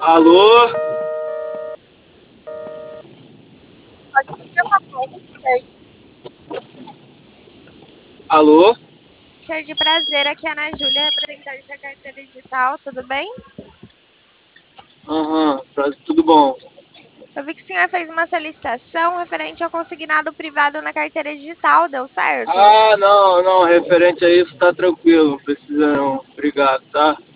Alô? Alô? De prazer, aqui é a Ana Júlia, representante da carteira digital, tudo bem? Aham, tudo bom. Eu vi que o senhor fez uma solicitação referente ao consignado privado na carteira digital, deu certo? Ah, não, referente a isso tá tranquilo, não precisa não. Obrigado, tá?